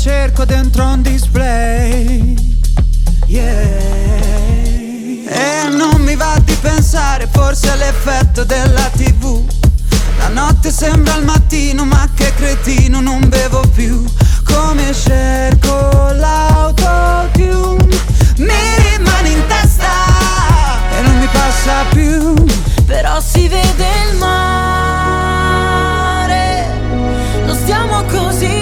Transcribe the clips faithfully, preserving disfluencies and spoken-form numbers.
cerco dentro un display, yeah. E non mi va di pensare, forse è l'effetto della tivù. La notte sembra il mattino, ma che cretino, non bevo più. Come cerco l'autotune, mi rimane in testa e non mi passa più. Però si vede il mare, non stiamo così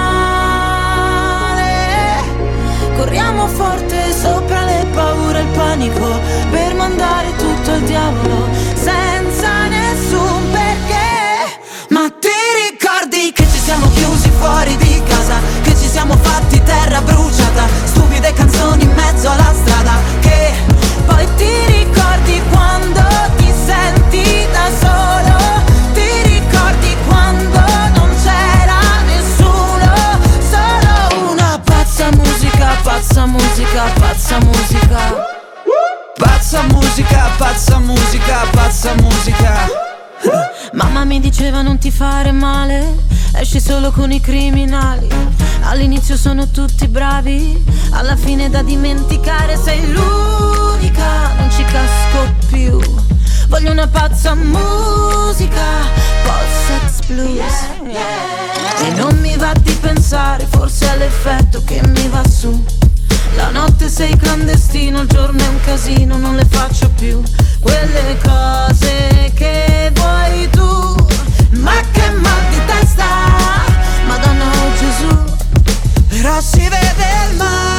male. Corriamo forte sopra le paure e il panico, per mandare tutto al diavolo senza nessun perché. Ma ti ricordi che ci siamo chiusi fuori di casa, che ci siamo fatti terra bruciata, stupide canzoni in mezzo alla strada, che poi ti ricordi quando ti senti da solo, ti ricordi quando non c'era nessuno, solo una pazza musica, pazza musica, pazza musica. Pazza musica, pazza musica, pazza musica. Mamma mi diceva non ti fare male, esci solo con i criminali. All'inizio sono tutti bravi, alla fine da dimenticare sei l'unica, non ci casco più. Voglio una pazza musica, post-sex blues. E non mi va di pensare, forse è l'effetto che mi va su. La notte sei clandestino, il giorno è un casino, non le faccio più quelle cose che vuoi tu. Ma che mal di testa, Madonna oh Gesù. Però si vede il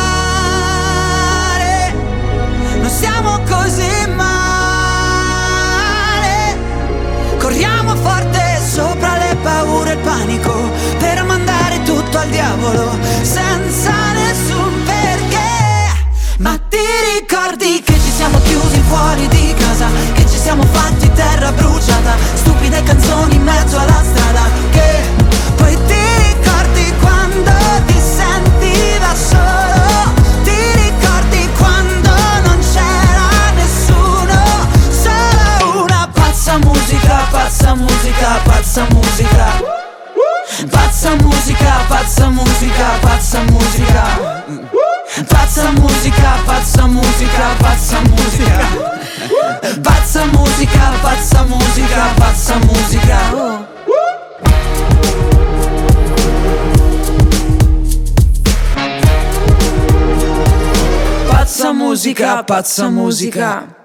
mare, non siamo così male. Corriamo forte sopra le paure e il panico, per mandare tutto al diavolo senza nessun perché. Ma ti ricordi che ci siamo chiusi fuori di casa, che ci siamo fatti terra bruciata, stupide canzoni in mezzo alla strada, che poi ti ricordi quando ti senti da solo, ti ricordi quando non c'era nessuno, solo una pazza musica, pazza musica, pazza musica. Pazza musica, pazza musica, pazza musica. Pazza musica, pazza musica, pazza musica. Pazza musica, pazza musica, pazza musica. Pazza musica, pazza musica.